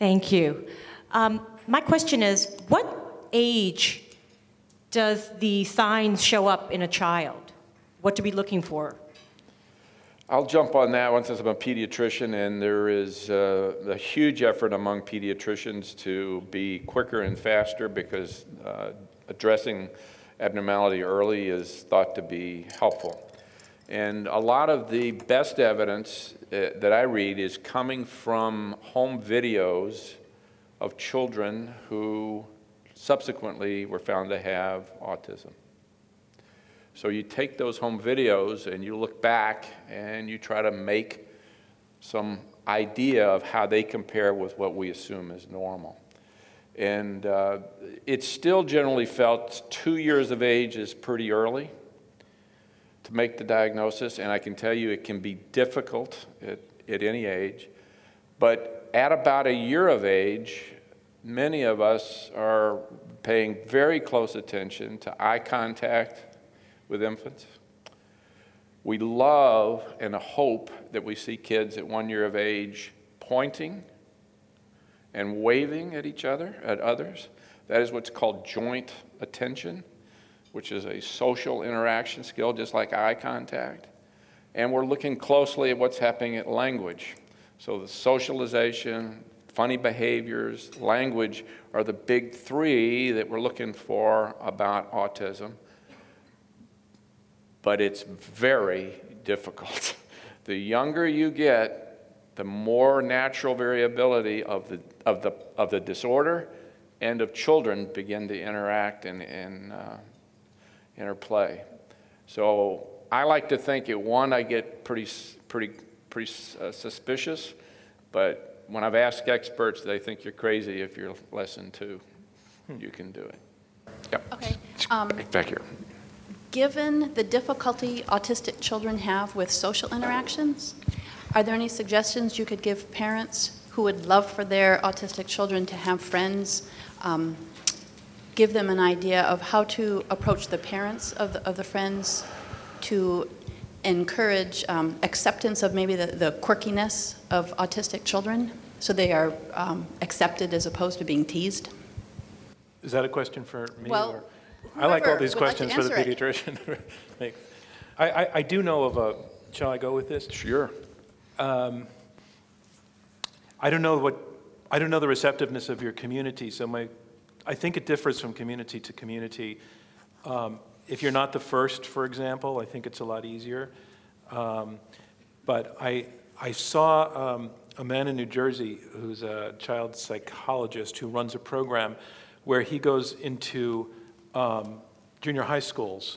Thank you. Um, my question is, what age does the signs show up in a child? What to be looking for? I'll jump on that one since I'm a pediatrician, and there is uh, a huge effort among pediatricians to be quicker and faster because uh, addressing abnormality early is thought to be helpful. And a lot of the best evidence uh, that I read is coming from home videos of children who subsequently were found to have autism. So you take those home videos and you look back and you try to make some idea of how they compare with what we assume is normal. And uh, it's still generally felt two years of age is pretty early to make the diagnosis, and I can tell you it can be difficult at, at any age. But at about a year of age, many of us are paying very close attention to eye contact with infants. We love and hope that we see kids at one year of age pointing and waving at each other, at others. That is what's called joint attention, which is a social interaction skill, just like eye contact. And we're looking closely at what's happening at language. So the socialization, funny behaviors, language are the big three that we're looking for about autism. But it's very difficult. The younger you get, the more natural variability of the, of the, of the disorder and of children begin to interact and, and uh, interplay. So I like to think at one I get pretty, pretty, pretty uh, suspicious, but when I've asked experts, they think you're crazy if you're less than two. Hmm. You can do it. Yep. Okay. Um, Back here. Given the difficulty autistic children have with social interactions, are there any suggestions you could give parents who would love for their autistic children to have friends, um, give them an idea of how to approach the parents of the, of the friends to encourage um, acceptance of maybe the, the quirkiness of autistic children so they are um, accepted as opposed to being teased? Is that a question for me? Well, or? I like all these like questions for the pediatrician. I, I, I do know of a, shall I go with this? Sure. Um, I don't know what, I don't know the receptiveness of your community, so my, I think it differs from community to community. Um, if you're not the first, for example, I think it's a lot easier. Um, but I, I saw um, a man in New Jersey who's a child psychologist who runs a program where he goes into um, junior high schools,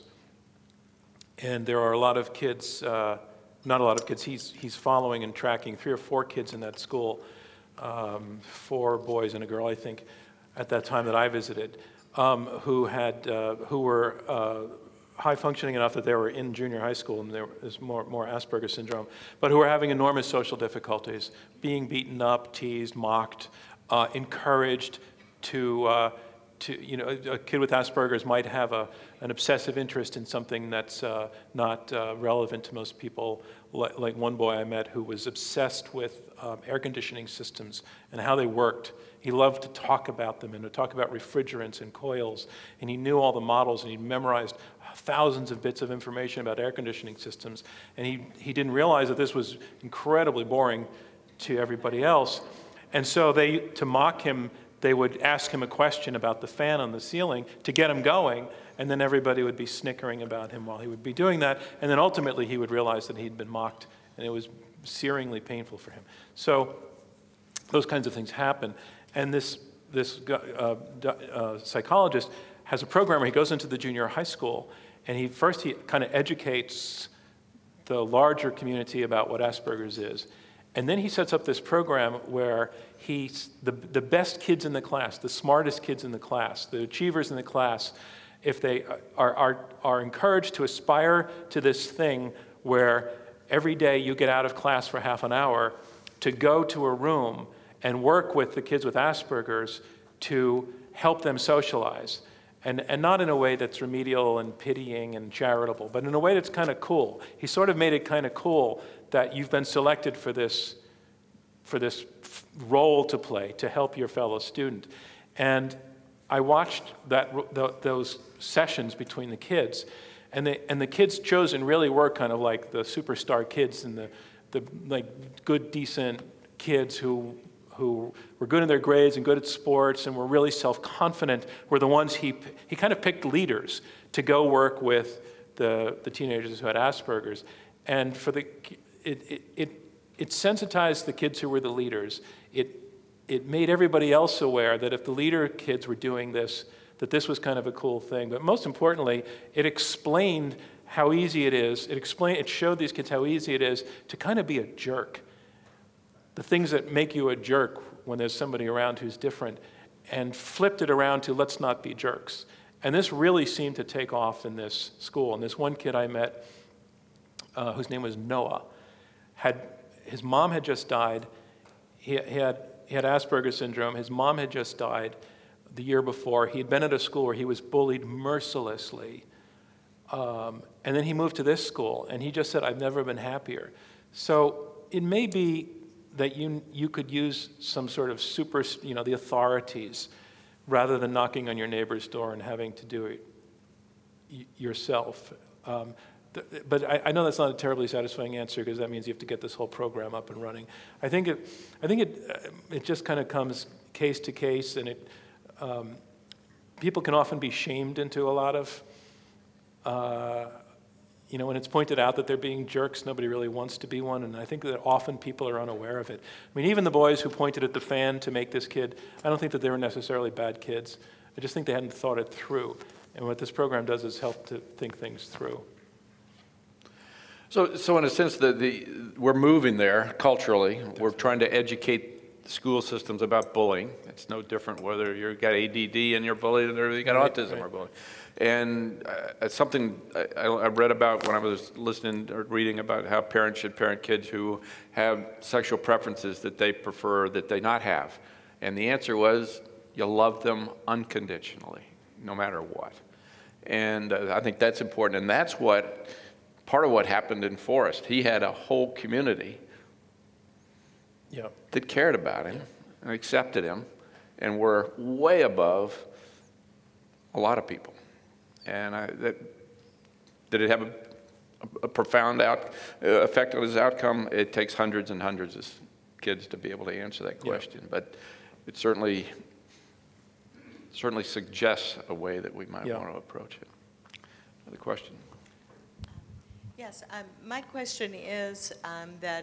and there are a lot of kids, uh, not a lot of kids, he's, he's following and tracking three or four kids in that school, um, four boys and a girl, I think, at that time that I visited, um, who had, uh, who were uh, high functioning enough that they were in junior high school and there was more, more Asperger's syndrome, but who were having enormous social difficulties, being beaten up, teased, mocked, uh, encouraged to, uh, to, you know, a kid with Asperger's might have a, an obsessive interest in something that's uh, not uh, relevant to most people. Like, like one boy I met who was obsessed with um, air conditioning systems and how they worked. He loved to talk about them and to talk about refrigerants and coils, and he knew all the models and he memorized thousands of bits of information about air conditioning systems, and he, he didn't realize that this was incredibly boring to everybody else. And so they, to mock him, they would ask him a question about the fan on the ceiling to get him going, and then everybody would be snickering about him while he would be doing that, and then ultimately he would realize that he'd been mocked, and it was searingly painful for him. So those kinds of things happen, and this, this uh, uh, psychologist has a program where he goes into the junior high school, and he first he kind of educates the larger community about what Asperger's is. And then he sets up this program where he's the, the best kids in the class, the smartest kids in the class, the achievers in the class, if they are, are, are encouraged to aspire to this thing where every day you get out of class for half an hour to go to a room and work with the kids with Asperger's to help them socialize. And, and not in a way that's remedial and pitying and charitable, but in a way that's kind of cool. He sort of made it kind of cool that you've been selected for this, for this f- role to play to help your fellow student. And I watched that th- those sessions between the kids, and they and the kids chosen really were kind of like the superstar kids and the the like good decent kids who who were good in their grades and good at sports and were really self-confident were the ones he he kind of picked leaders to go work with the the teenagers who had Asperger's. And for the it it it, it sensitized the kids who were the leaders. It it made everybody else aware that if the leader kids were doing this, that this was kind of a cool thing. But most importantly, it explained how easy it is. It explained, it showed these kids how easy it is to kind of be a jerk. The things that make you a jerk when there's somebody around who's different, and flipped it around to let's not be jerks. And this really seemed to take off in this school. And this one kid I met, uh, whose name was Noah, had his mom had just died. He, he had He had Asperger's syndrome. His mom had just died the year before. He had been at a school where he was bullied mercilessly. Um, and then he moved to this school, and he just said, I've never been happier. So it may be that you you could use some sort of super, you know, the authorities, rather than knocking on your neighbor's door and having to do it y- yourself. Um, But I, I know that's not a terribly satisfying answer, because that means you have to get this whole program up and running. I think it, I think it, uh, it just kind of comes case to case, and it, um, people can often be shamed into a lot of, uh, you know, when it's pointed out that they're being jerks, nobody really wants to be one, and I think that often people are unaware of it. I mean, even the boys who pointed at the fan to make this kid, I don't think that they were necessarily bad kids. I just think they hadn't thought it through. And what this program does is help to think things through. So, so in a sense, the, the, we're moving there culturally. We're trying to educate school systems about bullying. It's no different whether you've got A D D and you're bullied or you've got Right, autism right. or bullied. And uh, it's something I, I read about when I was listening or reading about how parents should parent kids who have sexual preferences that they prefer that they not have. And the answer was, you love them unconditionally, no matter what. And uh, I think that's important. And that's what part of what happened in Forrest. He had a whole community Yeah. that cared about him and accepted him and were way above a lot of people. And I, that, did it have a, a profound out, uh, effect on his outcome? It takes hundreds and hundreds of kids to be able to answer that question. Yeah. But it certainly, certainly suggests a way that we might Yeah. want to approach it. Another question? Yes, um, my question is um, that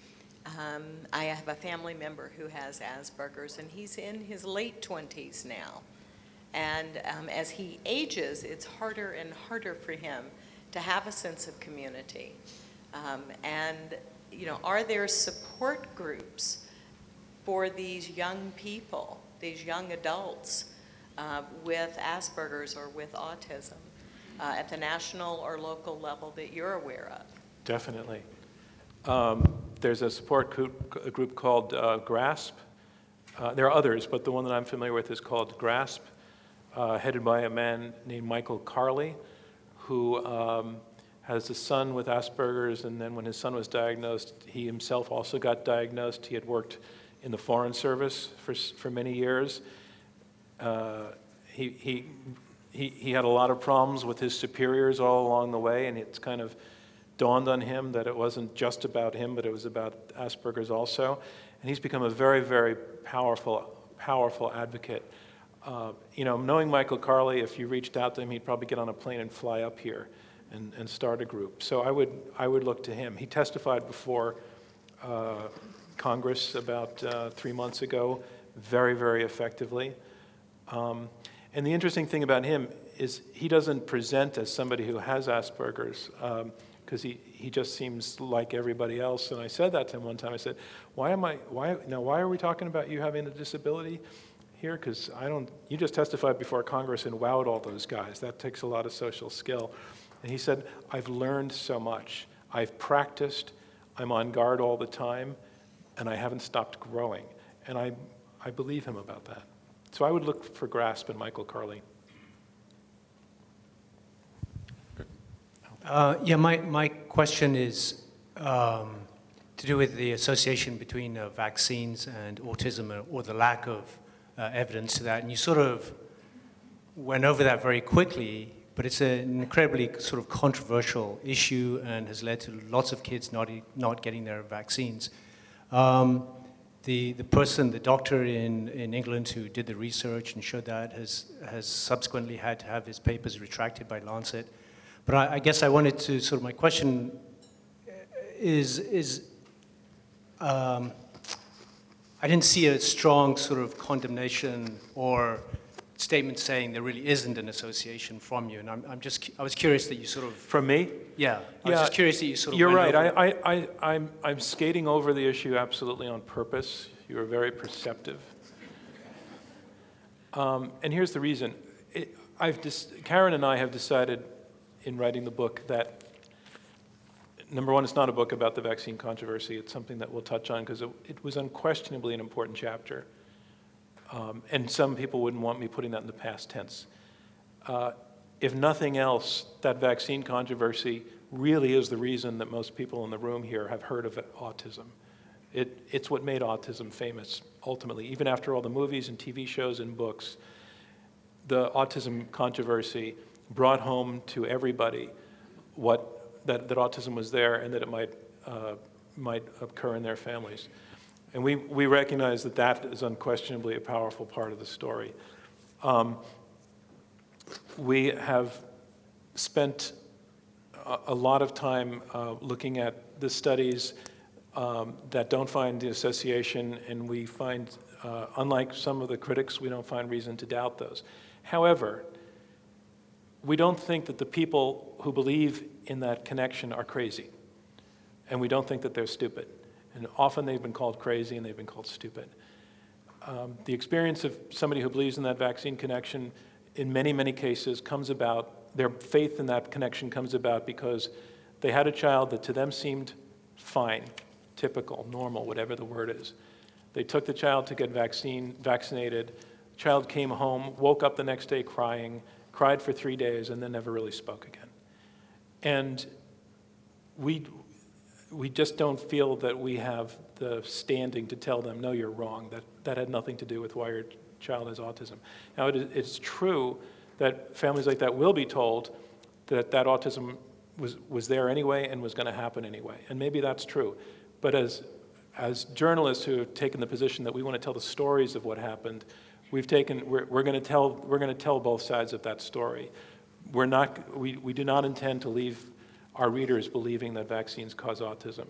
um, I have a family member who has Asperger's, and he's in his late twenties now. And um, as he ages, it's harder and harder for him to have a sense of community. Um, and, you know, are there support groups for these young people, these young adults uh, with Asperger's or with autism? Uh, at the national or local level that you're aware of? Definitely. Um, there's a support group, a group called uh, GRASP. Uh, there are others, but the one that I'm familiar with is called GRASP, uh, headed by a man named Michael Carley, who um, has a son with Asperger's, and then when his son was diagnosed, he himself also got diagnosed. He had worked in the Foreign Service for, for many years. Uh, he, he He, he had a lot of problems with his superiors all along the way, and it's kind of dawned on him that it wasn't just about him, but it was about Asperger's also. And he's become a very, very powerful, powerful advocate. Uh, you know, knowing Michael Carley, if you reached out to him, he'd probably get on a plane and fly up here and, and start a group. So I would, I would look to him. He testified before uh, Congress about uh, three months ago, very, very effectively. Um, And the interesting thing about him is he doesn't present as somebody who has Asperger's, because um, he, he just seems like everybody else. And I said that to him one time. I said, "Why am I? Why now? Why are we talking about you having a disability here? Because I don't. You just testified before Congress and wowed all those guys. That takes a lot of social skill." And he said, "I've learned so much. I've practiced. I'm on guard all the time, and I haven't stopped growing." And I, I believe him about that. So I would look for GRASP and Michael Carley. Uh, yeah, my, my question is, um, to do with the association between uh, vaccines and autism, or, or the lack of uh, evidence to that. And you sort of went over that very quickly, but it's an incredibly sort of controversial issue and has led to lots of kids not, not getting their vaccines. Um, the, the person, the doctor in, in England who did the research and showed that has, has subsequently had to have his papers retracted by Lancet. But I, I guess I wanted to, sort of my question is, is um, I didn't see a strong sort of condemnation or statement saying there really isn't an association from you, and I'm, I'm just, I was curious that you sort of... From me? Yeah, I was Yeah, just curious that you sort of You're went right. over- I, I, I, I'm, I'm skating over the issue absolutely on purpose. You were very perceptive. Um, and here's the reason. It, I've dis- Karen and I have decided in writing the book that, number one, it's not a book about the vaccine controversy. It's something that we'll touch on because it, it was unquestionably an important chapter. Um, and some people wouldn't want me putting that in the past tense. Uh, if nothing else, that vaccine controversy really is the reason that most people in the room here have heard of autism. It, it's what made autism famous, ultimately. Even after all the movies and T V shows and books, the autism controversy brought home to everybody what, that, that autism was there and that it might, uh, might occur in their families. And we, we recognize that that is unquestionably a powerful part of the story. Um, we have spent a, a lot of time uh, looking at the studies um, that don't find the association, and we find, uh, unlike some of the critics, we don't find reason to doubt those. However, we don't think that the people who believe in that connection are crazy, and we don't think that they're stupid. And often they've been called crazy and they've been called stupid. Um, the experience of somebody who believes in that vaccine connection in many, many cases comes about, their faith in that connection comes about because they had a child that to them seemed fine, typical, normal, whatever the word is. They took the child to get vaccine, vaccinated. The child came home, woke up the next day crying, cried for three days, and then never really spoke again. And we, we just don't feel that we have the standing to tell them, no, you're wrong. That, that had nothing to do with why your child has autism. Now, it is, it's true that families like that will be told that that autism was, was there anyway and was going to happen anyway. And maybe that's true. But as, as journalists who have taken the position that we want to tell the stories of what happened, we've taken, we're, we're going to tell, we're going to tell both sides of that story. We're not, we, we do not intend to leave our readers believing that vaccines cause autism.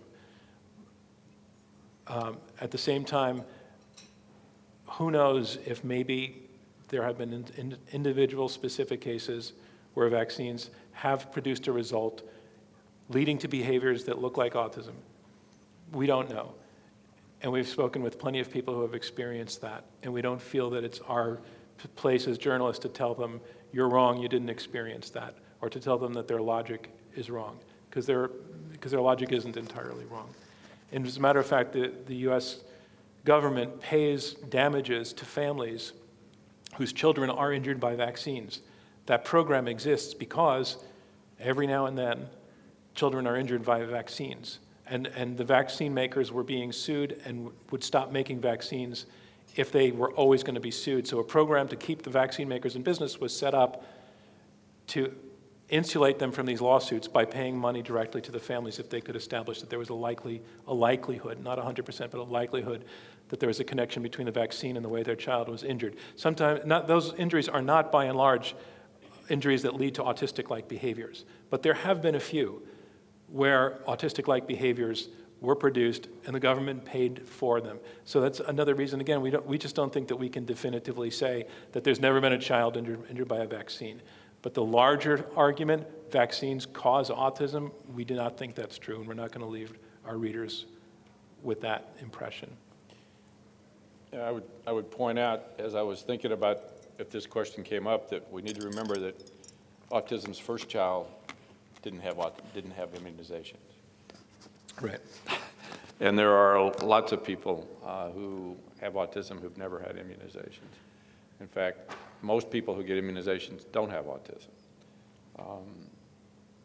Um, at the same time, who knows if maybe there have been in, in, individual specific cases where vaccines have produced a result leading to behaviors that look like autism. We don't know. And we've spoken with plenty of people who have experienced that, and we don't feel that it's our place as journalists to tell them, you're wrong, you didn't experience that, or to tell them that their logic is wrong, because their, because their logic isn't entirely wrong. And as a matter of fact, the, the U S government pays damages to families whose children are injured by vaccines. That program exists because every now and then, children are injured by vaccines. And, and the vaccine makers were being sued and would stop making vaccines if they were always going to be sued. So a program to keep the vaccine makers in business was set up to insulate them from these lawsuits by paying money directly to the families if they could establish that there was a likely, a likelihood, not one hundred percent, but a likelihood that there was a connection between the vaccine and the way their child was injured. Sometimes, not, those injuries are not, by and large, injuries that lead to autistic-like behaviors, but there have been a few where autistic-like behaviors were produced and the government paid for them. So that's another reason, again, we, don't, we just don't think that we can definitively say that there's never been a child injured, injured by a vaccine. But the larger argument, vaccines cause autism, we do not think that's true, and we're not going to leave our readers with that impression. Yeah, I would, I would point out, as I was thinking about if this question came up, that we need to remember that autism's first child didn't have, didn't have immunizations. Right. And there are lots of people uh, who have autism who've never had immunizations. In fact, most people who get immunizations don't have autism. Um,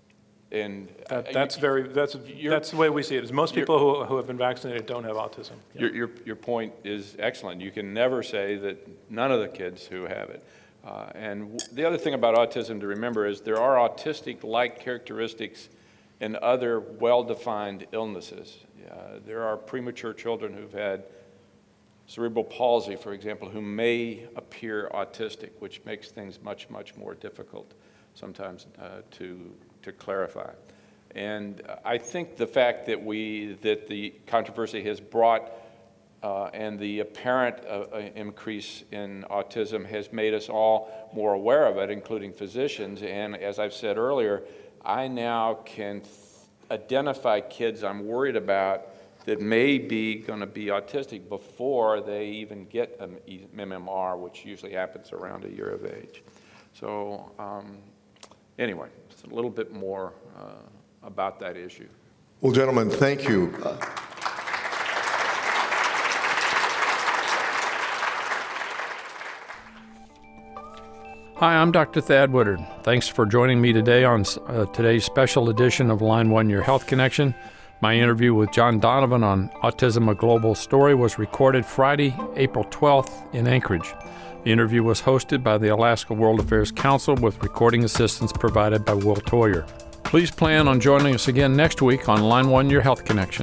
And That, uh, that's you- very, that's, you're- that's the way we see it, is most people who, who have been vaccinated don't have autism. Yeah. Your, your, your point is excellent. You can never say that none of the kids who have it. Uh, and w- the other thing about autism to remember is there are autistic-like characteristics in other well-defined illnesses. Uh, there are premature children who've had cerebral palsy, for example, who may appear autistic, which makes things much, much more difficult sometimes uh, to, to clarify. And I think the fact that we, that the controversy has brought uh, and the apparent uh, uh, increase in autism has made us all more aware of it, including physicians. And as I've said earlier, I now can th- identify kids I'm worried about that may be going to be autistic before they even get an M M R, which usually happens around a year of age. So um, anyway, it's a little bit more uh, about that issue. Well, gentlemen, thank you. Uh, Hi, I'm Doctor Thad Woodard. Thanks for joining me today on uh, today's special edition of Line One Your Health Connection. My interview with John Donovan on Autism: A Global Story was recorded Friday, April twelfth in Anchorage. The interview was hosted by the Alaska World Affairs Council with recording assistance provided by Will Toyer. Please plan on joining us again next week on Line One Your Health Connection.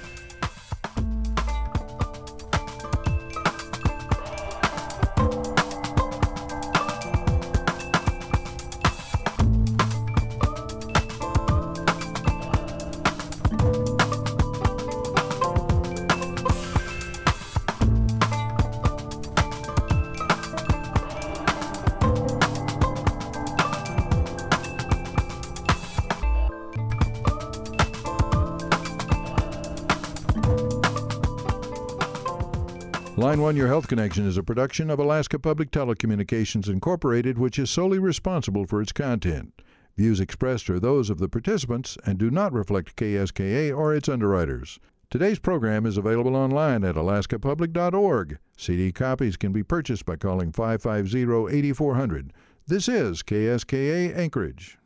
Line One Your Health Connection is a production of Alaska Public Telecommunications Incorporated, which is solely responsible for its content. Views expressed are those of the participants and do not reflect K S K A or its underwriters. Today's program is available online at alaska public dot org. C D copies can be purchased by calling five five zero, eight four zero zero. This is K S K A Anchorage.